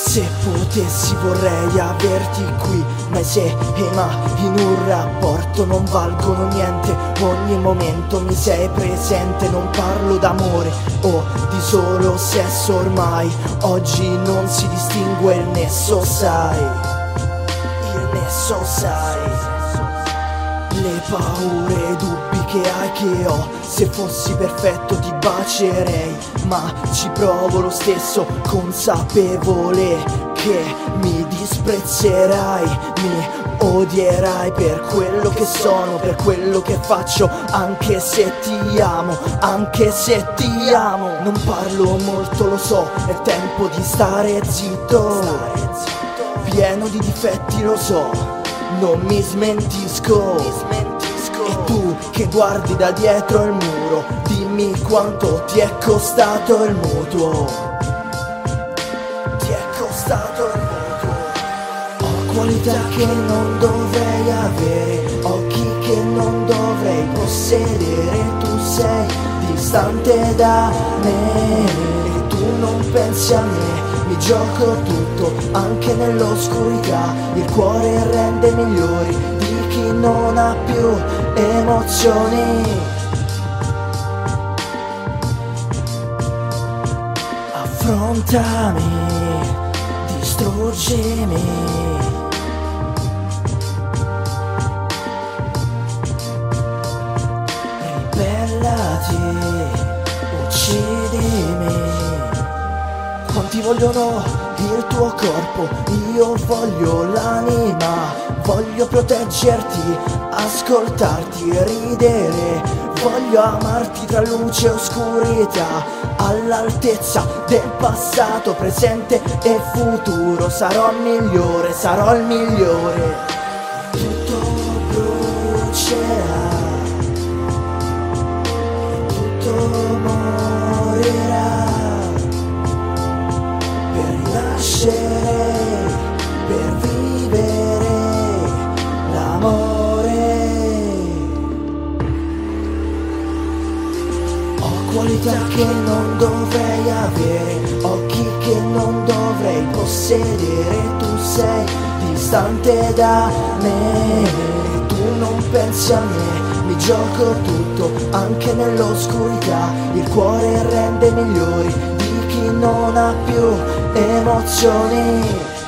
Se potessi vorrei averti qui, ma se e ma in un rapporto non valgono niente. Ogni momento mi sei presente, non parlo d'amore o di solo sesso ormai. Oggi non si distingue il nesso, sai. Il nesso, sai. Le paure e i dubbi che hai, che ho. Se fossi perfetto ti bacerei, ma ci provo lo stesso, consapevole che mi disprezzerai, mi odierai per quello che sono, per quello che faccio, anche se ti amo, anche se ti amo. Non parlo molto, lo so, è tempo di stare zitto, pieno di difetti, lo so, non mi smentisco. E tu che guardi da dietro il muro, dimmi quanto ti è costato il mutuo. Ti è costato il mutuo. Ho qualità che non dovrei avere, occhi che non dovrei possedere. Tu sei distante da me e tu non pensi a me. Mi gioco tutto, anche nell'oscurità. Il cuore rende migliori di chi non ha più emozioni. Affrontami, distruggimi. Ribellati, uccidimi. Quanti vogliono il tuo corpo, io voglio l'anima. Voglio proteggerti, ascoltarti, ridere. Voglio amarti tra luce e oscurità, all'altezza del passato, presente e futuro. Sarò il migliore, sarò il migliore. Tutto brucerà, tutto morirà per rinascere, per vivere l'amore. Ho qualità che non dovrei avere, occhi che non dovrei possedere. Tu sei distante da me e tu non pensi a me. Mi gioco tutto, anche nell'oscurità. Il cuore rende migliori di chi non ha più emozioni.